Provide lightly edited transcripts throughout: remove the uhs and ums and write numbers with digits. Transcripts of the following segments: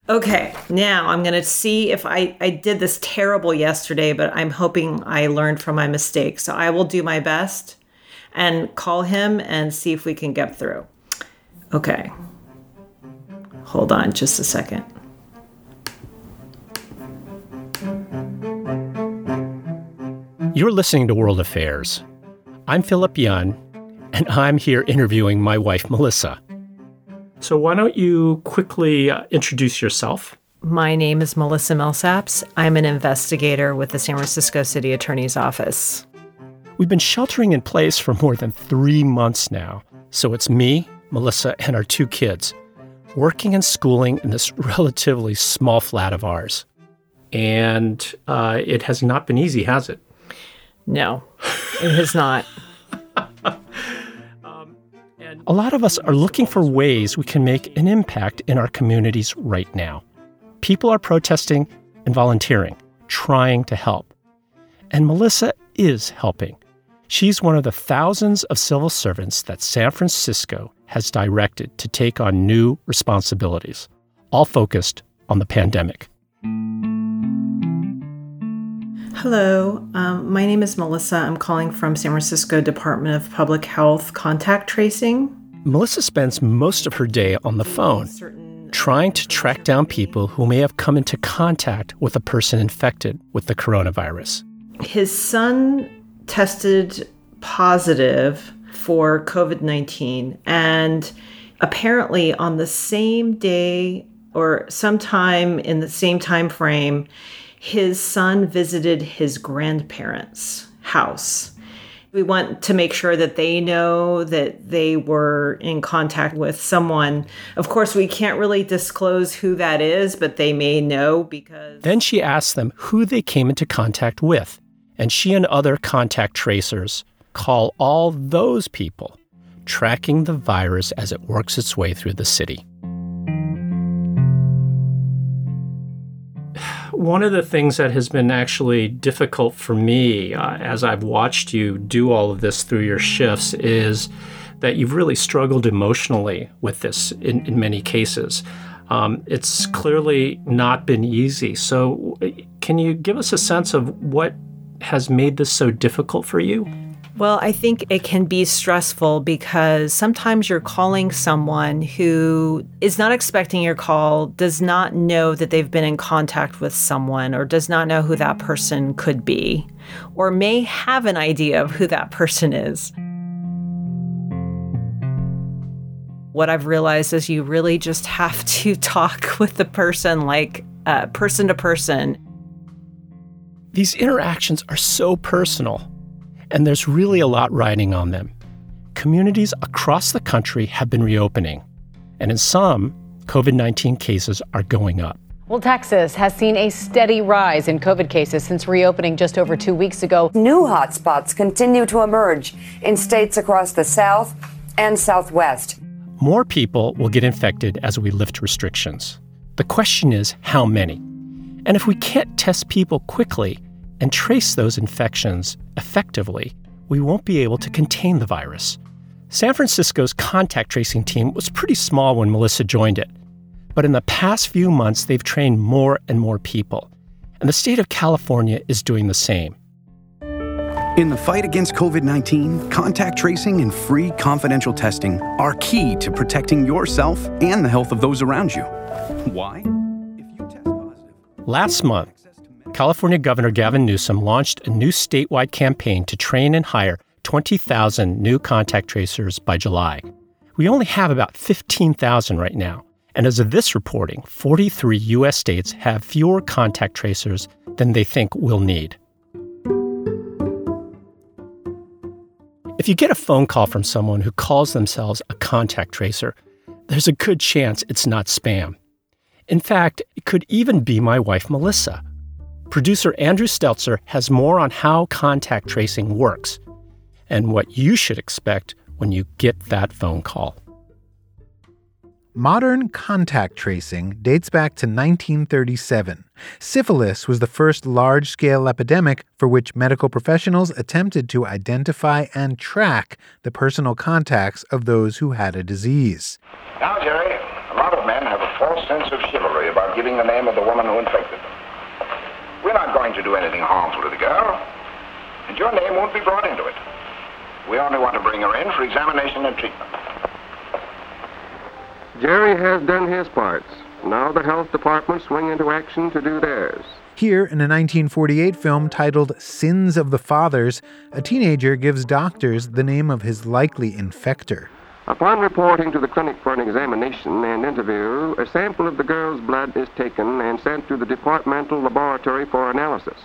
Okay, now I'm going to see if I did this terrible yesterday, but I'm hoping I learned from my mistake. So I will do my best and call him and see if we can get through. Okay. Hold on just a second. You're listening to World Affairs. I'm Philip Yun, and I'm here interviewing my wife, Melissa. So why don't you quickly introduce yourself? My name is Melissa Millsaps. I'm an investigator with the San Francisco City Attorney's Office. We've been sheltering in place for more than 3 months now. So it's me, Melissa, and our 2 kids, working and schooling in this relatively small flat of ours. And it has not been easy, has it? No, it has not. A lot of us are looking for ways we can make an impact in our communities right now. People are protesting and volunteering, trying to help. And Melissa is helping. She's one of the thousands of civil servants that San Francisco has directed to take on new responsibilities, all focused on the pandemic. Hello, my name is Melissa. I'm calling from San Francisco Department of Public Health contact tracing. Melissa spends most of her day on the phone, trying to track down people who may have come into contact with a person infected with the coronavirus. His son tested positive for COVID-19, and apparently on the same day or sometime in the same time frame, his son visited his grandparents' house. We want to make sure that they know that they were in contact with someone. Of course, we can't really disclose who that is, but they may know because... Then she asked them who they came into contact with, and she and other contact tracers call all those people, tracking the virus as it works its way through the city. One of the things that has been actually difficult for me as I've watched you do all of this through your shifts is that you've really struggled emotionally with this in many cases. It's clearly not been easy. So can you give us a sense of what has made this so difficult for you? Well, I think it can be stressful because sometimes you're calling someone who is not expecting your call, does not know that they've been in contact with someone, or does not know who that person could be, or may have an idea of who that person is. What I've realized is you really just have to talk with the person like person to person. These interactions are so personal. And there's really a lot riding on them. Communities across the country have been reopening, and in some, COVID-19 cases are going up. Well, Texas has seen a steady rise in COVID cases since reopening just over 2 weeks ago. New hotspots continue to emerge in states across the South and Southwest. More people will get infected as we lift restrictions. The question is, how many? And if we can't test people quickly and trace those infections effectively, we won't be able to contain the virus. San Francisco's contact tracing team was pretty small when Melissa joined it. But in the past few months, they've trained more and more people. And the state of California is doing the same. In the fight against COVID-19, contact tracing and free confidential testing are key to protecting yourself and the health of those around you. Why? If you test positive. Last month, California Governor Gavin Newsom launched a new statewide campaign to train and hire 20,000 new contact tracers by July. We only have about 15,000 right now. And as of this reporting, 43 U.S. states have fewer contact tracers than they think we'll need. If you get a phone call from someone who calls themselves a contact tracer, there's a good chance it's not spam. In fact, it could even be my wife, Melissa. Producer Andrew Stelzer has more on how contact tracing works and what you should expect when you get that phone call. Modern contact tracing dates back to 1937. Syphilis was the first large-scale epidemic for which medical professionals attempted to identify and track the personal contacts of those who had a disease. Now, Jerry, a lot of men have a false sense of chivalry about giving the name of the woman who infected them. We're not going to do anything harmful to the girl, and your name won't be brought into it. We only want to bring her in for examination and treatment. Jerry has done his parts. Now the health department swing into action to do theirs. Here, in a 1948 film titled Sins of the Fathers, a teenager gives doctors the name of his likely infector. Upon reporting to the clinic for an examination and interview, a sample of the girl's blood is taken and sent to the departmental laboratory for analysis.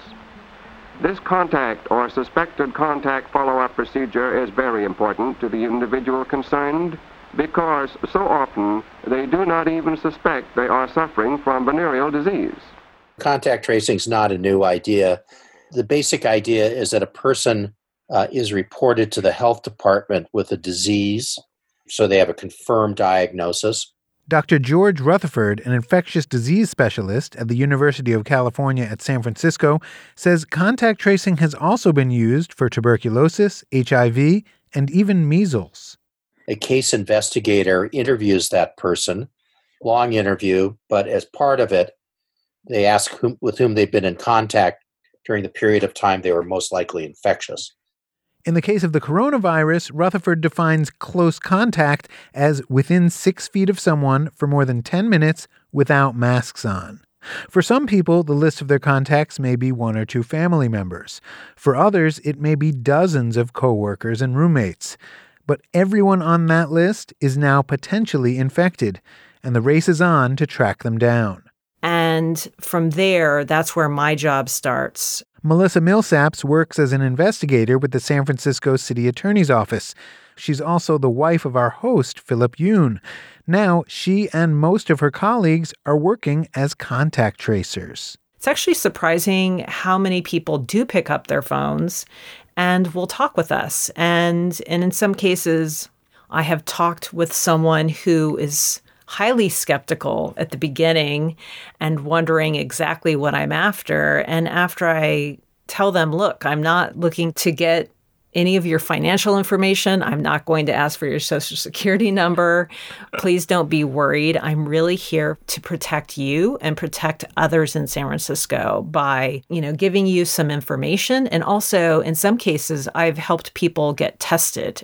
This contact or suspected contact follow-up procedure is very important to the individual concerned because so often they do not even suspect they are suffering from venereal disease. Contact tracing is not a new idea. The basic idea is that a person is reported to the health department with a disease, so they have a confirmed diagnosis. Dr. George Rutherford, an infectious disease specialist at the University of California at San Francisco, says contact tracing has also been used for tuberculosis, HIV, and even measles. A case investigator interviews that person, long interview, but as part of it, they ask with whom they've been in contact during the period of time they were most likely infectious. In the case of the coronavirus, Rutherford defines close contact as within 6 feet of someone for more than 10 minutes without masks on. For some people, the list of their contacts may be 1 or 2 family members. For others, it may be dozens of coworkers and roommates. But everyone on that list is now potentially infected, and the race is on to track them down. And from there, that's where my job starts. Melissa Millsaps works as an investigator with the San Francisco City Attorney's Office. She's also the wife of our host, Philip Yoon. Now, she and most of her colleagues are working as contact tracers. It's actually surprising how many people do pick up their phones and will talk with us. And in some cases, I have talked with someone who is highly skeptical at the beginning and wondering exactly what I'm after. And after I tell them, look, I'm not looking to get any of your financial information. I'm not going to ask for your social security number. Please don't be worried. I'm really here to protect you and protect others in San Francisco by, giving you some information. And also, in some cases, I've helped people get tested.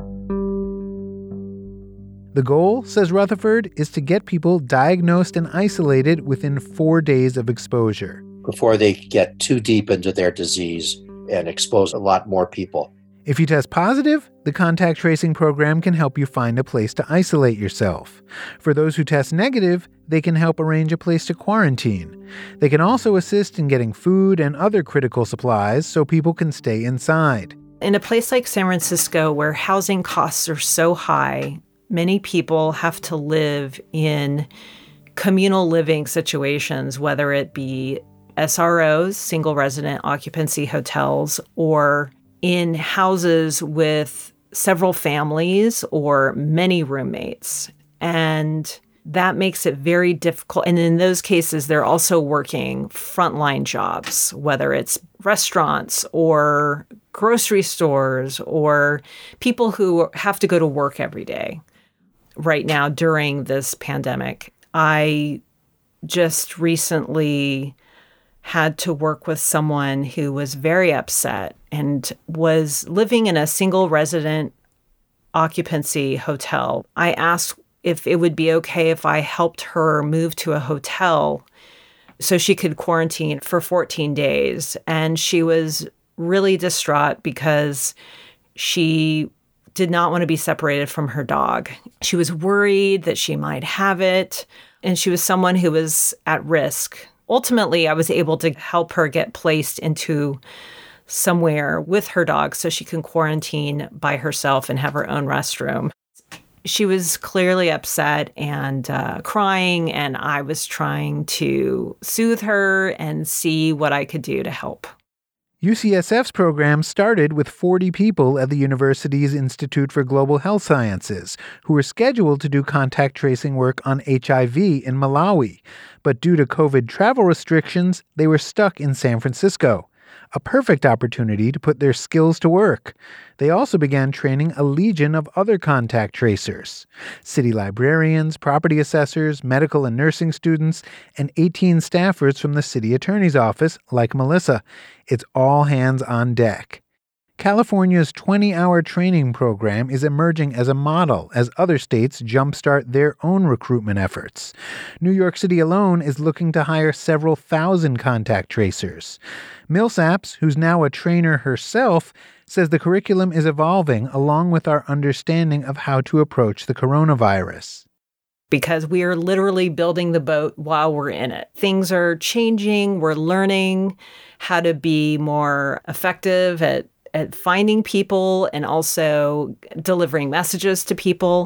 The goal, says Rutherford, is to get people diagnosed and isolated within 4 days of exposure. Before they get too deep into their disease and expose a lot more people. If you test positive, the contact tracing program can help you find a place to isolate yourself. For those who test negative, they can help arrange a place to quarantine. They can also assist in getting food and other critical supplies so people can stay inside. In a place like San Francisco, where housing costs are so high, many people have to live in communal living situations, whether it be SROs, single resident occupancy hotels, or in houses with several families or many roommates. And that makes it very difficult. And in those cases, they're also working frontline jobs, whether it's restaurants or grocery stores or people who have to go to work every day. Right now, during this pandemic, I just recently had to work with someone who was very upset and was living in a single resident occupancy hotel. I asked if it would be okay if I helped her move to a hotel so she could quarantine for 14 days. And she was really distraught because she did not want to be separated from her dog. She was worried that she might have it, and she was someone who was at risk. Ultimately, I was able to help her get placed into somewhere with her dog so she can quarantine by herself and have her own restroom. She was clearly upset and crying, and I was trying to soothe her and see what I could do to help. UCSF's program started with 40 people at the university's Institute for Global Health Sciences who were scheduled to do contact tracing work on HIV in Malawi. But due to COVID travel restrictions, they were stuck in San Francisco. a perfect opportunity to put their skills to work. They also began training a legion of other contact tracers: city librarians, property assessors, medical and nursing students, and 18 staffers from the city attorney's office, like Melissa. It's all hands on deck. California's 20-hour training program is emerging as a model as other states jumpstart their own recruitment efforts. New York City alone is looking to hire several thousand contact tracers. Millsaps, who's now a trainer herself, says the curriculum is evolving along with our understanding of how to approach the coronavirus. Because we are literally building the boat while we're in it. Things are changing. We're learning how to be more effective at finding people and also delivering messages to people.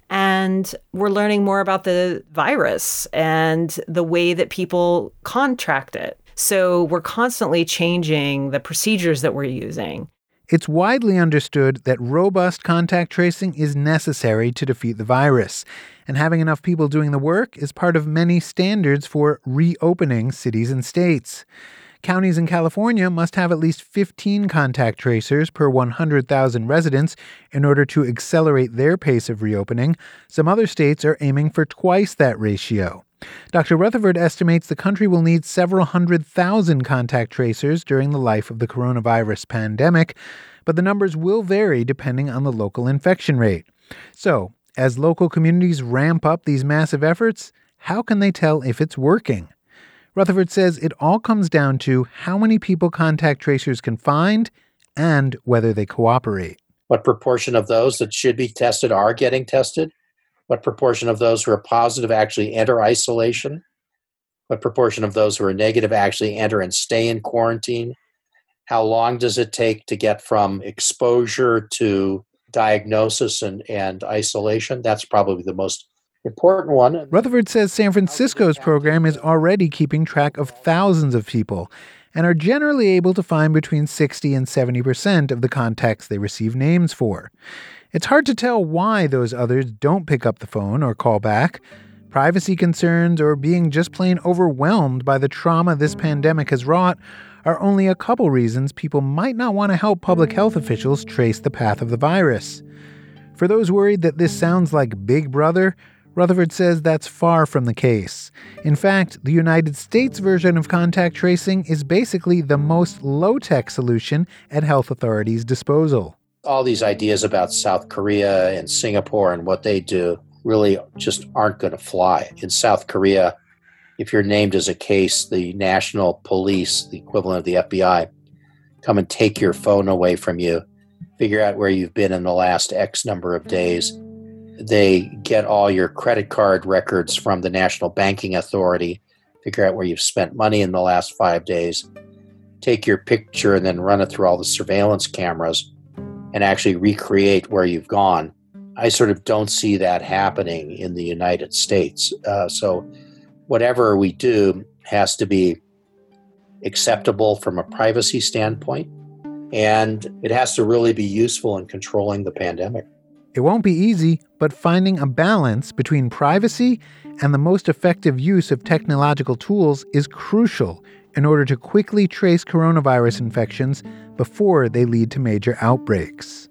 And we're learning more about the virus and the way that people contract it. So we're constantly changing the procedures that we're using. It's widely understood that robust contact tracing is necessary to defeat the virus, and having enough people doing the work is part of many standards for reopening cities and states. Counties in California must have at least 15 contact tracers per 100,000 residents in order to accelerate their pace of reopening. Some other states are aiming for twice that ratio. Dr. Rutherford estimates the country will need several 100,000 contact tracers during the life of the coronavirus pandemic, but the numbers will vary depending on the local infection rate. So, as local communities ramp up these massive efforts, how can they tell if it's working? Rutherford says it all comes down to how many people contact tracers can find and whether they cooperate. What proportion of those that should be tested are getting tested? What proportion of those who are positive actually enter isolation? What proportion of those who are negative actually enter and stay in quarantine? How long does it take to get from exposure to diagnosis and isolation? That's probably the most important one. Rutherford says San Francisco's program is already keeping track of thousands of people and are generally able to find between 60 and 70% of the contacts they receive names for. It's hard to tell why those others don't pick up the phone or call back. Privacy concerns or being just plain overwhelmed by the trauma this pandemic has wrought are only a couple reasons people might not want to help public health officials trace the path of the virus. For those worried that this sounds like Big Brother, Rutherford says that's far from the case. In fact, the United States version of contact tracing is basically the most low-tech solution at health authorities' disposal. All these ideas about South Korea and Singapore and what they do really just aren't going to fly. In South Korea, if you're named as a case, the national police, the equivalent of the FBI, come and take your phone away from you, figure out where you've been in the last X number of days. They get all your credit card records from the National Banking Authority, figure out where you've spent money in the last 5 days, take your picture and then run it through all the surveillance cameras and actually recreate where you've gone. I sort of don't see that happening in the United States. So whatever we do has to be acceptable from a privacy standpoint, and it has to really be useful in controlling the pandemic. It won't be easy, but finding a balance between privacy and the most effective use of technological tools is crucial in order to quickly trace coronavirus infections before they lead to major outbreaks.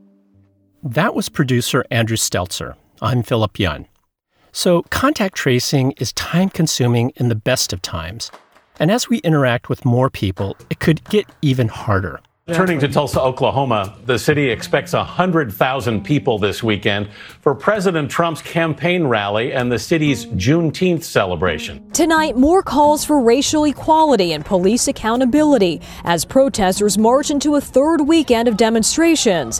That was producer Andrew Stelzer. I'm Philip Yun. So contact tracing is time-consuming in the best of times. And as we interact with more people, it could get even harder. Turning to Tulsa, Oklahoma, the city expects 100,000 people this weekend for President Trump's campaign rally and the city's Juneteenth celebration. Tonight, more calls for racial equality and police accountability as protesters march into a third weekend of demonstrations.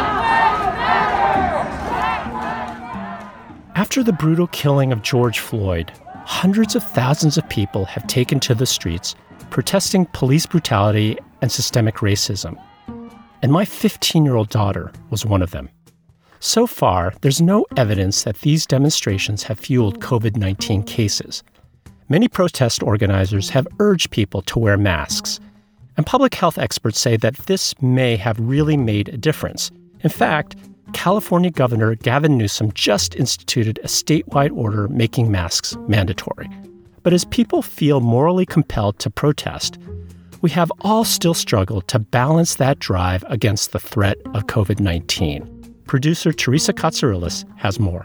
After the brutal killing of George Floyd, hundreds of thousands of people have taken to the streets protesting police brutality and systemic racism. And my 15-year-old daughter was one of them. So far, there's no evidence that these demonstrations have fueled COVID-19 cases. Many protest organizers have urged people to wear masks. And public health experts say that this may have really made a difference. In fact, California Governor Gavin Newsom just instituted a statewide order making masks mandatory. But as people feel morally compelled to protest, we have all still struggled to balance that drive against the threat of COVID-19. Producer Teresa Katsourelis has more.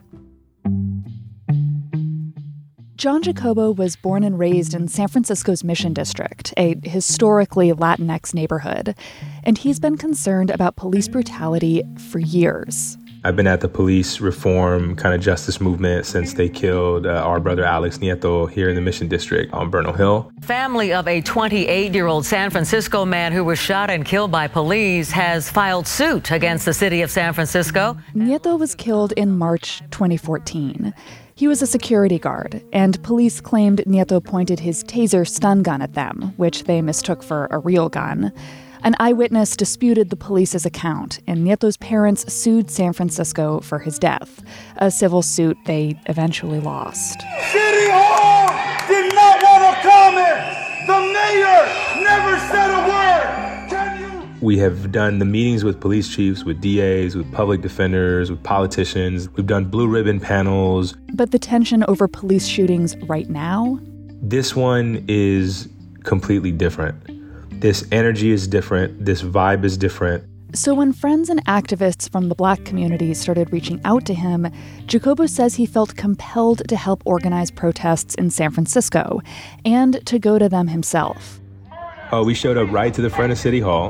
John Jacobo was born and raised in San Francisco's Mission District, a historically Latinx neighborhood, and he's been concerned about police brutality for years. I've been at the police reform kind of justice movement since they killed our brother Alex Nieto here in the Mission District on Bernal Hill. Family of a 28-year-old San Francisco man who was shot and killed by police has filed suit against the city of San Francisco. Nieto was killed in March 2014. He was a security guard, and police claimed Nieto pointed his taser stun gun at them, which they mistook for a real gun. An eyewitness disputed the police's account, and Nieto's parents sued San Francisco for his death, a civil suit they eventually lost. City Hall did not want to comment. The mayor never said a word. We have done the meetings with police chiefs, with DAs, with public defenders, with politicians. We've done blue ribbon panels. But the tension over police shootings right now? This one is completely different. This energy is different. This vibe is different. So when friends and activists from the Black community started reaching out to him, Jacobo says he felt compelled to help organize protests in San Francisco and to go to them himself. We showed up right to the front of City Hall.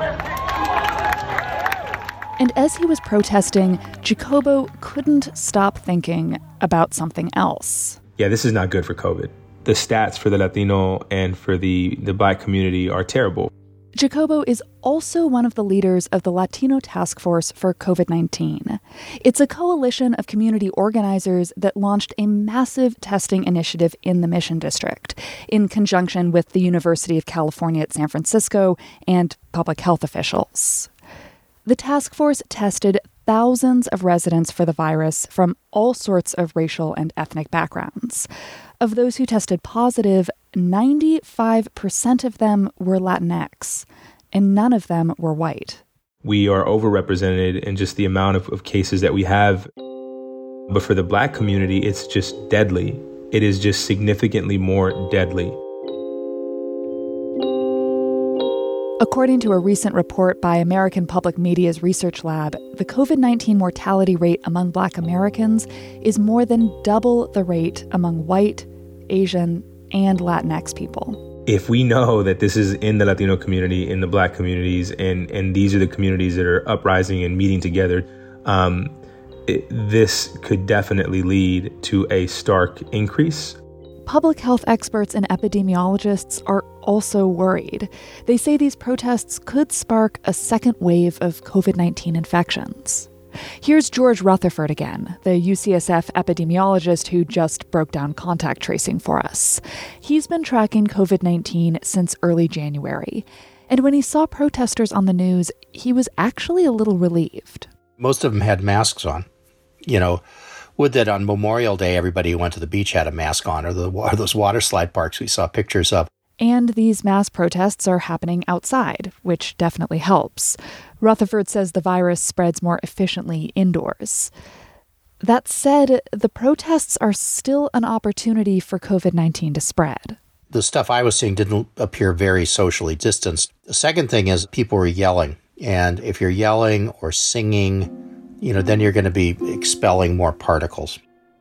And as he was protesting, Jacobo couldn't stop thinking about something else. Yeah, this is not good for COVID. The stats for the Latino and for the Black community are terrible. Jacobo is also one of the leaders of the Latino Task Force for COVID-19. It's a coalition of community organizers that launched a massive testing initiative in the Mission District, in conjunction with the University of California at San Francisco and public health officials. The task force tested thousands of residents for the virus from all sorts of racial and ethnic backgrounds. Of those who tested positive, 95% of them were Latinx, and none of them were white. We are overrepresented in just the amount of cases that we have. But for the Black community, it's just deadly. It is just significantly more deadly. According to a recent report by American Public Media's Research Lab, the COVID-19 mortality rate among Black Americans is more than double the rate among white, Asian, and Latinx people. If we know that this is in the Latino community, in the Black communities, and these are the communities that are uprising and meeting together, this could definitely lead to a stark increase. Public health experts and epidemiologists are also worried. They say these protests could spark a second wave of COVID-19 infections. Here's George Rutherford again, the UCSF epidemiologist who just broke down contact tracing for us. He's been tracking COVID-19 since early January. And when he saw protesters on the news, he was actually a little relieved. Most of them had masks on. You know, would that on Memorial Day, everybody who went to the beach had a mask on, or those water slide parks we saw pictures of. And these mass protests are happening outside, which definitely helps. Rutherford says the virus spreads more efficiently indoors. That said, the protests are still an opportunity for COVID-19 to spread. The stuff I was seeing didn't appear very socially distanced. The second thing is people were yelling. And if you're yelling or singing, then you're going to be expelling more particles.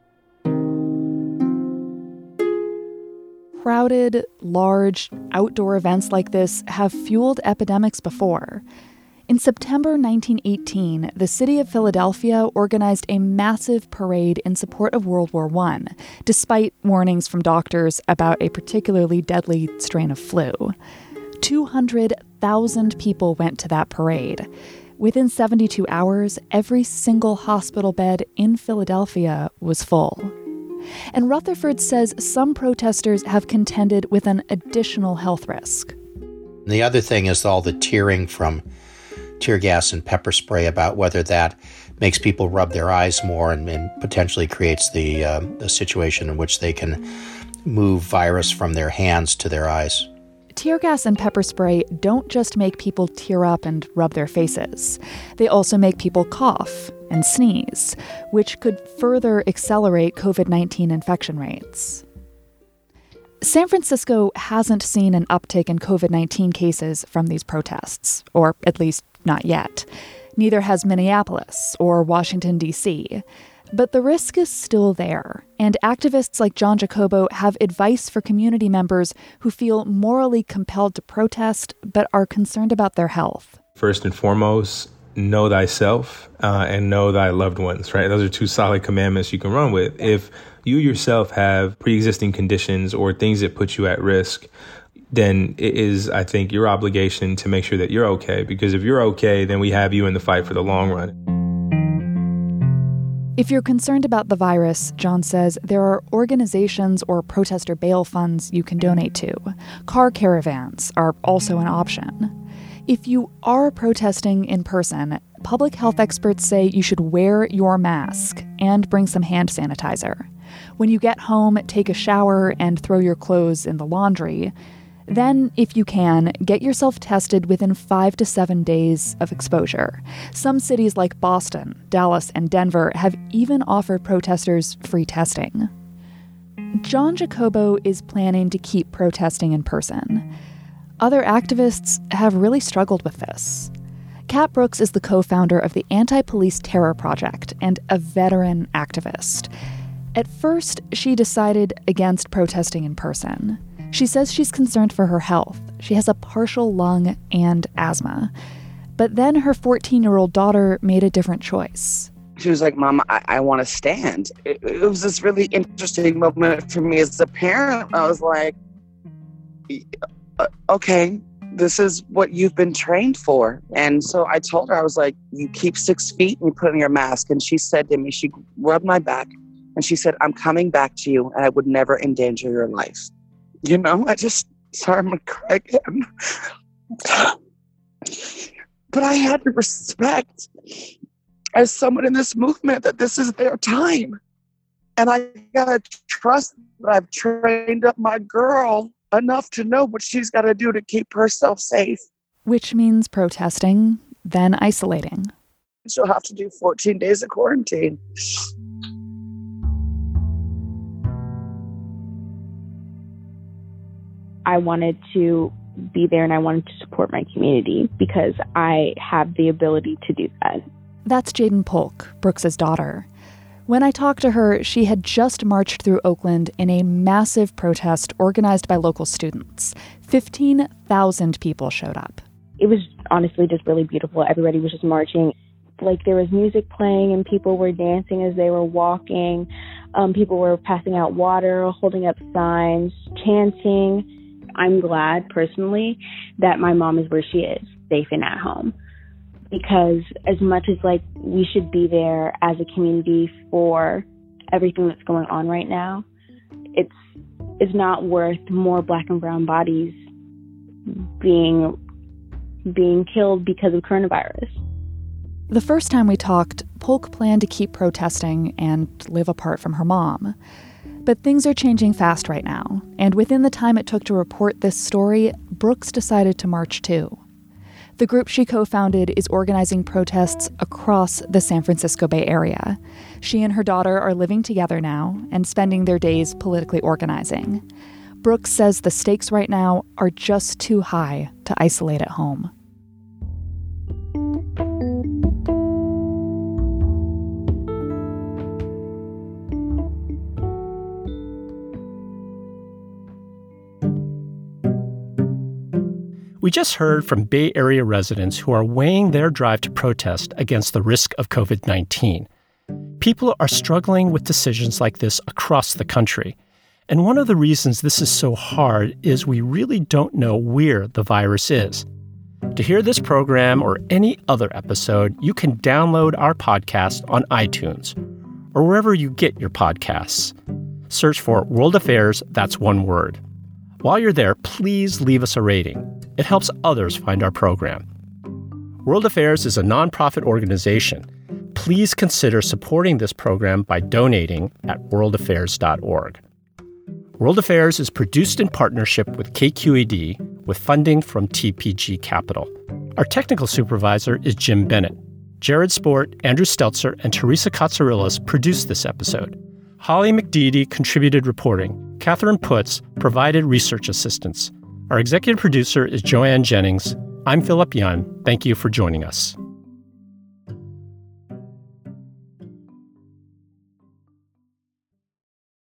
Crowded, large, outdoor events like this have fueled epidemics before. In September 1918, the city of Philadelphia organized a massive parade in support of World War I, despite warnings from doctors about a particularly deadly strain of flu. 200,000 people went to that parade. Within 72 hours, every single hospital bed in Philadelphia was full. And Rutherford says some protesters have contended with an additional health risk. The other thing is all the tearing from tear gas and pepper spray about whether that makes people rub their eyes more and potentially creates the situation in which they can move virus from their hands to their eyes. Tear gas and pepper spray don't just make people tear up and rub their faces. They also make people cough and sneeze, which could further accelerate COVID-19 infection rates. San Francisco hasn't seen an uptick in COVID-19 cases from these protests, or at least not yet. Neither has Minneapolis or Washington, D.C. But the risk is still there, and activists like John Jacobo have advice for community members who feel morally compelled to protest but are concerned about their health. First and foremost, know thyself and know thy loved ones, right? Those are two solid commandments you can run with. If you yourself have pre-existing conditions or things that put you at risk, then it is, I think, your obligation to make sure that you're okay. Because if you're okay, then we have you in the fight for the long run. If you're concerned about the virus, John says there are organizations or protester bail funds you can donate to. Car caravans are also an option. If you are protesting in person, public health experts say you should wear your mask and bring some hand sanitizer. When you get home, take a shower and throw your clothes in the laundry. Then, if you can, get yourself tested within 5 to 7 days of exposure. Some cities like Boston, Dallas, and Denver have even offered protesters free testing. John Jacobo is planning to keep protesting in person. Other activists have really struggled with this. Kat Brooks is the co-founder of the Anti-Police Terror Project and a veteran activist. At first, she decided against protesting in person. She says she's concerned for her health. She has a partial lung and asthma. But then her 14-year-old daughter made a different choice. She was like, Mom, I want to stand. It was this really interesting moment for me as a parent. I was like, okay, this is what you've been trained for. And so I told her, I was like, you keep 6 feet and you put on your mask. And she said to me, she rubbed my back and she said, I'm coming back to you and I would never endanger your life. You know, sorry, I'm going to cry again. But I had to respect, as someone in this movement, that this is their time. And I got to trust that I've trained up my girl enough to know what she's got to do to keep herself safe. Which means protesting, then isolating. She'll have to do 14 days of quarantine. I wanted to be there and I wanted to support my community because I have the ability to do that. That's Jaden Polk, Brooks's daughter. When I talked to her, she had just marched through Oakland in a massive protest organized by local students. 15,000 people showed up. It was honestly just really beautiful. Everybody was just marching. Like, there was music playing and people were dancing as they were walking. People were passing out water, holding up signs, chanting. I'm glad personally that my mom is where she is, safe and at home. Because as much as like we should be there as a community for everything that's going on right now, it's not worth more Black and brown bodies being killed because of coronavirus. The first time we talked, Polk planned to keep protesting and live apart from her mom. But things are changing fast right now, and within the time it took to report this story, Brooks decided to march too. The group she co-founded is organizing protests across the San Francisco Bay Area. She and her daughter are living together now and spending their days politically organizing. Brooks says the stakes right now are just too high to isolate at home. We just heard from Bay Area residents who are weighing their drive to protest against the risk of COVID-19. People are struggling with decisions like this across the country. And one of the reasons this is so hard is we really don't know where the virus is. To hear this program or any other episode, you can download our podcast on iTunes or wherever you get your podcasts. Search for World Affairs, that's one word. While you're there, please leave us a rating. It helps others find our program. World Affairs is a nonprofit organization. Please consider supporting this program by donating at worldaffairs.org. World Affairs is produced in partnership with KQED with funding from TPG Capital. Our technical supervisor is Jim Bennett. Jared Sport, Andrew Stelzer, and Teresa Katsarillas produced this episode. Holly McDeedy contributed reporting. Catherine Putz provided research assistance. Our executive producer is Joanne Jennings. I'm Philip Young. Thank you for joining us.